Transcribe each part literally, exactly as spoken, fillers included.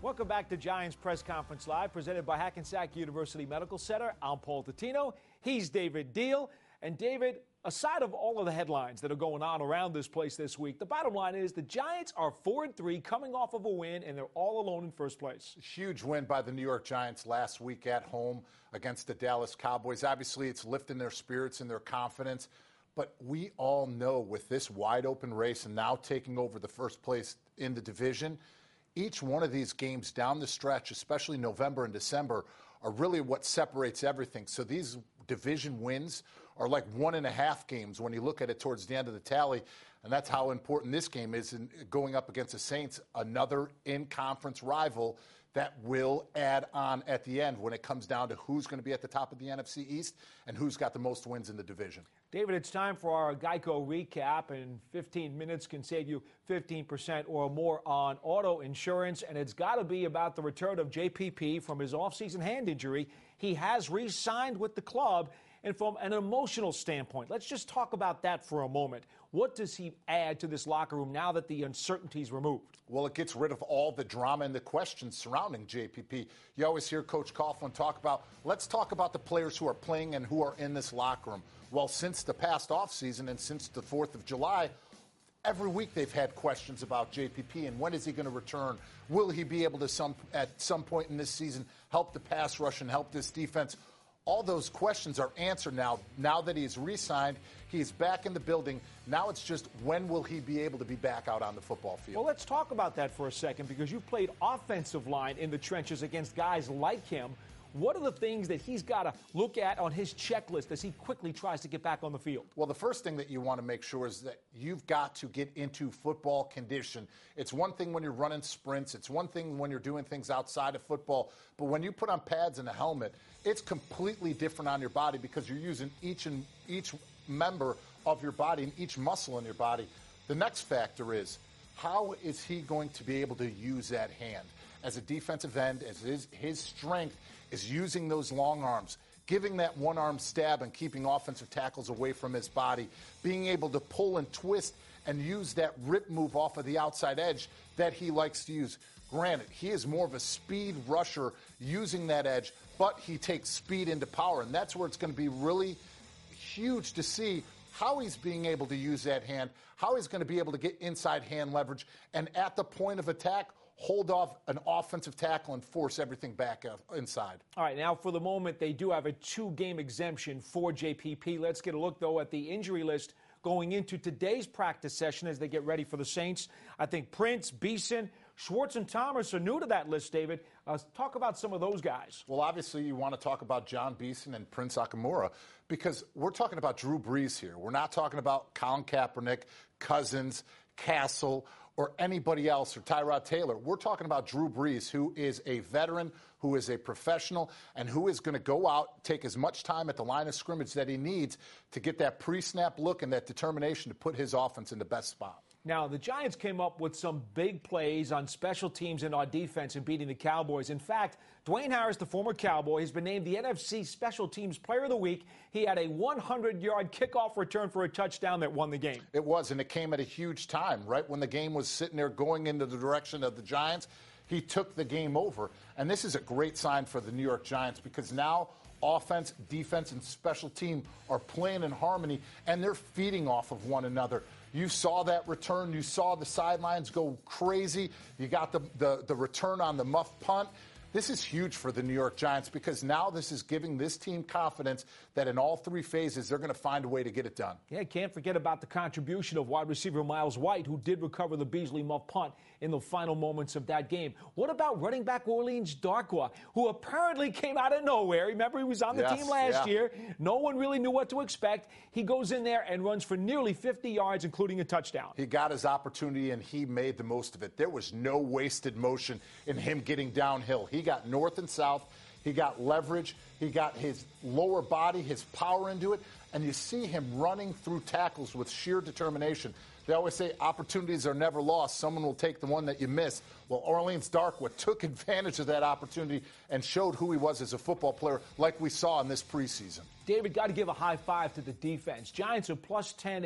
Welcome back to Giants Press Conference Live, presented by Hackensack University Medical Center. I'm Paul Tatino. He's David Deal. And David, aside of all of the headlines that are going on around this place this week, the bottom line is the Giants are four and three, coming off of a win, and they're all alone in first place. Huge win by the New York Giants last week at home against the Dallas Cowboys. Obviously, it's lifting their spirits and their confidence. But we all know with this wide open race and now taking over the first place in the division, each one of these games down the stretch, especially November and December, are really what separates everything. So these division wins are like one and a half games when you look at it towards the end of the tally. And that's how important this game is in going up against the Saints, another in-conference rival that will add on at the end when it comes down to who's going to be at the top of the N F C East and who's got the most wins in the division. David, it's time for our Geico recap, and fifteen minutes can save you fifteen percent or more on auto insurance, and it's got to be about the return of J P P from his offseason hand injury. He has re-signed with the club, and from an emotional standpoint, let's just talk about that for a moment. What does he add to this locker room now that the uncertainty is removed? Well, it gets rid of all the drama and the questions surrounding J P P. You always hear Coach Coughlin talk about, let's talk about the players who are playing and who are in this locker room. Well, since the past offseason and since the fourth of July, every week they've had questions about J P P and when is he going to return? Will he be able to, some at some point in this season, help the pass rush and help this defense? All those questions are answered now. Now that he's re-signed, he's back in the building. Now it's just when will he be able to be back out on the football field? Well, let's talk about that for a second, because you've played offensive line in the trenches against guys like him. What are the things that he's got to look at on his checklist as he quickly tries to get back on the field? Well, the first thing that you want to make sure is that you've got to get into football condition. It's one thing when you're running sprints. It's one thing when you're doing things outside of football. But when you put on pads and a helmet, it's completely different on your body because you're using each and each member of your body and each muscle in your body. The next factor is, how is he going to be able to use that hand? As a defensive end, as his, his strength is using those long arms, giving that one-arm stab and keeping offensive tackles away from his body, being able to pull and twist and use that rip move off of the outside edge that he likes to use. Granted, he is more of a speed rusher using that edge, but he takes speed into power, and that's where it's going to be really huge to see how he's being able to use that hand, how he's going to be able to get inside hand leverage, and at the point of attack, hold off an offensive tackle and force everything back inside. All right, now for the moment, they do have a two-game exemption for J P P. Let's get a look, though, at the injury list going into today's practice session as they get ready for the Saints. I think Prince, Beeson, Schwartz, and Thomas are new to that list, David. Uh, talk about some of those guys. Well, obviously, you want to talk about John Beeson and Prince Akamura because we're talking about Drew Brees here. We're not talking about Colin Kaepernick, Cousins, Castle, or anybody else, or Tyrod Taylor. We're talking about Drew Brees, who is a veteran, who is a professional, and who is going to go out, take as much time at the line of scrimmage that he needs to get that pre-snap look and that determination to put his offense in the best spot. Now, the Giants came up with some big plays on special teams and on defense in beating the Cowboys. In fact, Dwayne Harris, the former Cowboy, has been named the N F C Special Teams Player of the Week. He had a hundred-yard kickoff return for a touchdown that won the game. It was, and it came at a huge time, right when the game was sitting there going into the direction of the Giants. He took the game over, and this is a great sign for the New York Giants because now offense, defense, and special team are playing in harmony, and they're feeding off of one another. You saw that return. You saw the sidelines go crazy. You got the, the, the return on the muff punt. This is huge for the New York Giants because now this is giving this team confidence that in all three phases they're going to find a way to get it done. Yeah, can't forget about the contribution of wide receiver Miles White, who did recover the Beasley muff punt in the final moments of that game. What about running back Orleans Darkwa, who apparently came out of nowhere? Remember, he was on the yes, team last yeah. year. No one really knew what to expect. He goes in there and runs for nearly fifty yards, including a touchdown. He got his opportunity, and he made the most of it. There was no wasted motion in him getting downhill. He got north and south. He got leverage. He got his lower body, his power into it. And you see him running through tackles with sheer determination. They always say opportunities are never lost. Someone will take the one that you miss. Well, Orleans Darkwa took advantage of that opportunity and showed who he was as a football player like we saw in this preseason. David, got to give a high five to the defense. Giants are plus ten in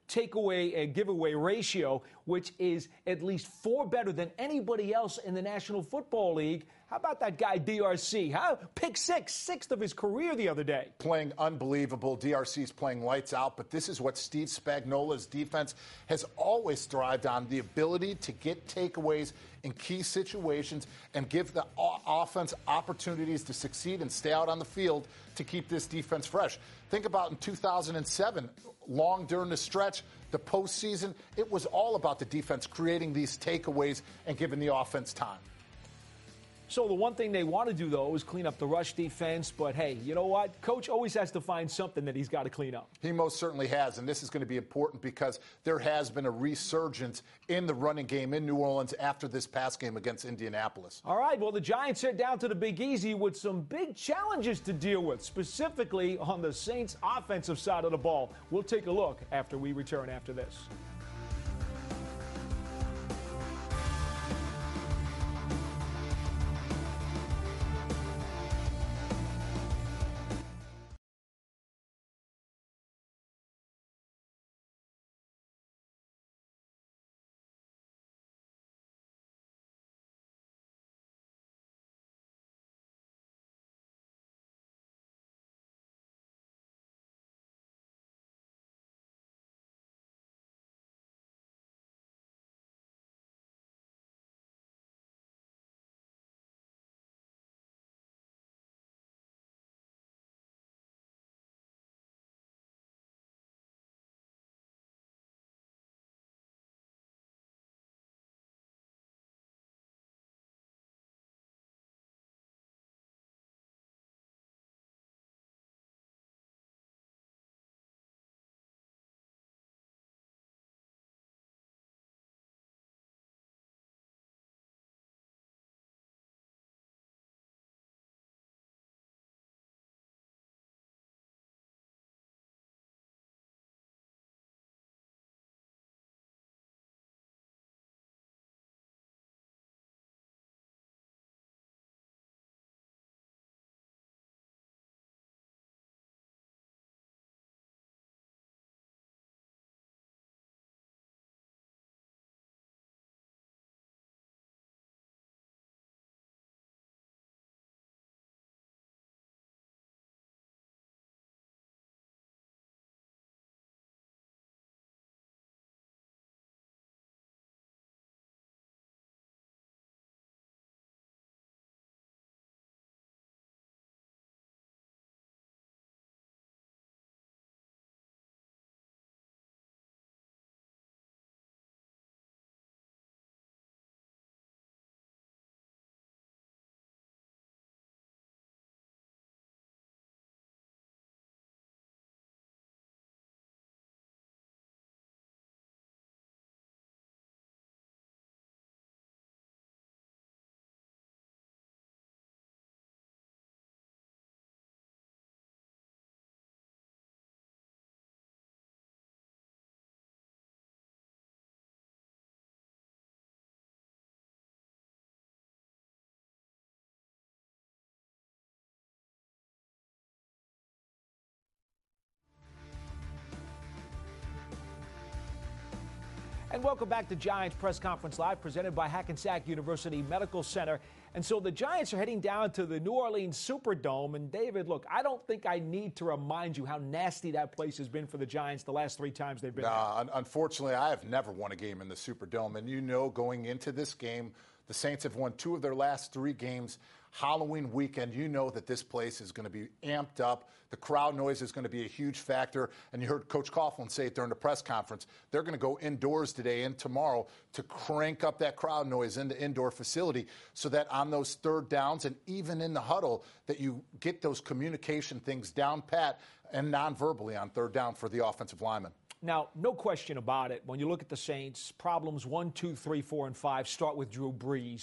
takeaway and giveaway ratio, which is at least four better than anybody else in the National Football League. How about that guy D R C? Huh? Pick six, sixth of his career the other day. Playing unbelievable. D R C's playing lights out, but this is what Steve Spagnuolo's defense has always thrived on, the ability to get takeaways in key situations and give the offense opportunities to succeed and stay out on the field to keep this defense fresh. Think about in two thousand seven, long during the stretch, the postseason, it was all about the defense creating these takeaways and giving the offense time. So the one thing they want to do, though, is clean up the rush defense. But, hey, you know what? Coach always has to find something that he's got to clean up. He most certainly has, and this is going to be important because there has been a resurgence in the running game in New Orleans after this past game against Indianapolis. All right, well, the Giants head down to the Big Easy with some big challenges to deal with, specifically on the Saints' offensive side of the ball. We'll take a look after we return after this. And welcome back to Giants Press Conference Live, presented by Hackensack University Medical Center. And so the Giants are heading down to the New Orleans Superdome. And, David, look, I don't think I need to remind you how nasty that place has been for the Giants the last three times they've been nah, there. Un- unfortunately, I have never won a game in the Superdome. And you know, going into this game, the Saints have won two of their last three games. Halloween weekend, you know that this place is going to be amped up. The crowd noise is going to be a huge factor. And you heard Coach Coughlin say it during the press conference. They're going to go indoors today and tomorrow to crank up that crowd noise in the indoor facility so that on those third downs and even in the huddle that you get those communication things down pat and non-verbally on third down for the offensive lineman. Now, no question about it. When you look at the Saints, problems one, two, three, four, and five start with Drew Brees.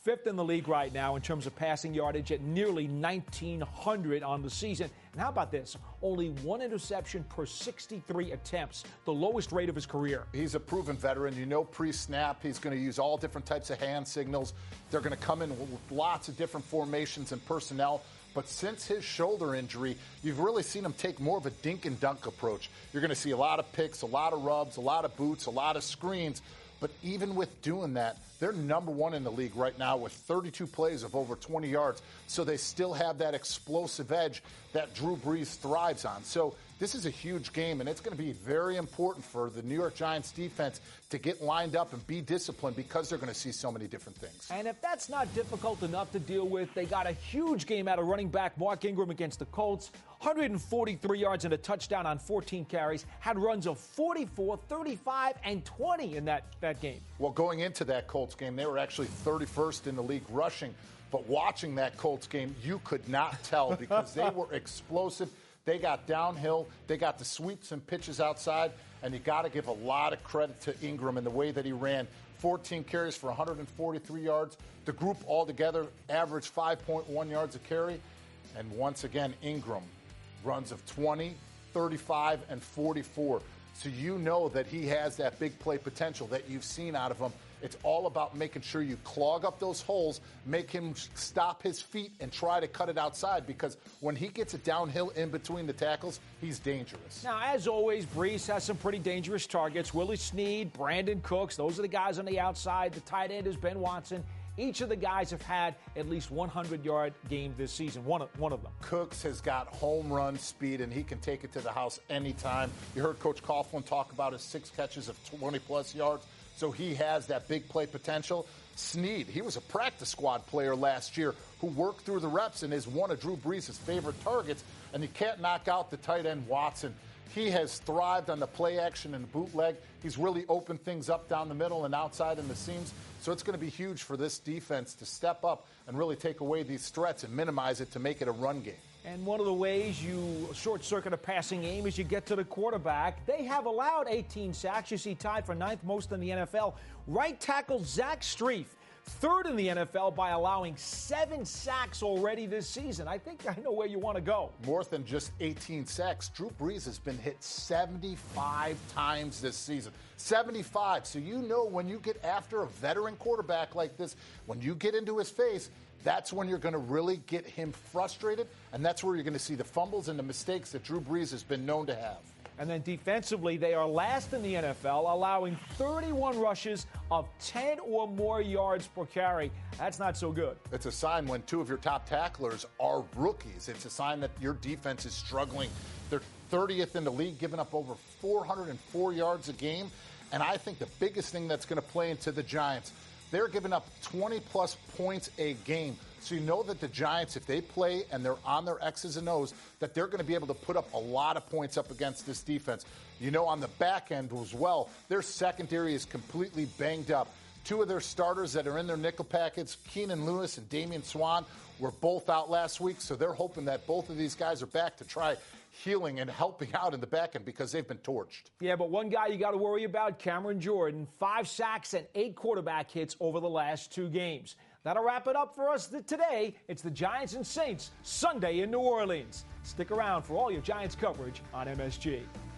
fifth in the league right now in terms of passing yardage at nearly nineteen hundred on the season. And how about this? Only one interception per sixty-three attempts, the lowest rate of his career. He's a proven veteran. You know, pre-snap, he's going to use all different types of hand signals. They're going to come in with lots of different formations and personnel. But since his shoulder injury, you've really seen him take more of a dink and dunk approach. You're going to see a lot of picks, a lot of rubs, a lot of boots, a lot of screens. But even with doing that, they're number one in the league right now with thirty-two plays of over twenty yards. So they still have that explosive edge that Drew Brees thrives on. So this is a huge game, and it's going to be very important for the New York Giants defense to get lined up and be disciplined because they're going to see so many different things. And if that's not difficult enough to deal with, they got a huge game out of running back Mark Ingram against the Colts. one hundred forty-three yards and a touchdown on fourteen carries. Had runs of forty-four, thirty-five, and twenty in that, that game. Well, going into that Colts game, they were actually thirty-first in the league rushing. But watching that Colts game, you could not tell because they were explosive. They got downhill. They got the sweeps and pitches outside. And you got to give a lot of credit to Ingram in the way that he ran. fourteen carries for one hundred forty-three yards. The group altogether averaged five point one yards a carry. And once again, Ingram runs of twenty, thirty-five, and forty-four. So you know that he has that big play potential that you've seen out of him. It's all about making sure you clog up those holes, make him stop his feet, and try to cut it outside because when he gets it downhill in between the tackles, he's dangerous. Now, as always, Brees has some pretty dangerous targets. Willie Snead, Brandon Cooks, those are the guys on the outside. The tight end is Ben Watson. Each of the guys have had at least one hundred-yard game this season, one of, one of them. Cooks has got home run speed, and he can take it to the house anytime. You heard Coach Coughlin talk about his six catches of twenty-plus yards, so he has that big play potential. Snead, he was a practice squad player last year who worked through the reps and is one of Drew Brees' favorite targets, and you can't knock out the tight end Watson. He has thrived on the play action and bootleg. He's really opened things up down the middle and outside in the seams. So it's going to be huge for this defense to step up and really take away these threats and minimize it to make it a run game. And one of the ways you short-circuit a passing game is you get to the quarterback. They have allowed eighteen sacks. You see, tied for ninth most in the N F L. Right tackle Zach Strief, third in the N F L by allowing seven sacks already this season. I think I know where you want to go. More than just eighteen sacks. Drew Brees has been hit seventy-five times this season. seventy-five. So you know when you get after a veteran quarterback like this, when you get into his face, that's when you're going to really get him frustrated, and that's where you're going to see the fumbles and the mistakes that Drew Brees has been known to have. And then defensively, they are last in the N F L, allowing thirty-one rushes of ten or more yards per carry. That's not so good. It's a sign when two of your top tacklers are rookies. It's a sign that your defense is struggling. They're thirtieth in the league, giving up over four hundred four yards a game. And I think the biggest thing that's going to play into the Giants, they're giving up twenty-plus points a game. So you know that the Giants, if they play and they're on their X's and O's, that they're going to be able to put up a lot of points up against this defense. You know, on the back end as well, their secondary is completely banged up. Two of their starters that are in their nickel packets, Keenan Lewis and Damian Swann, were both out last week. So they're hoping that both of these guys are back to try healing and helping out in the back end because they've been torched. Yeah, but one guy you got to worry about, Cameron Jordan, five sacks and eight quarterback hits over the last two games. That'll wrap it up for us today. It's the Giants and Saints Sunday in New Orleans. Stick around for all your Giants coverage on M S G.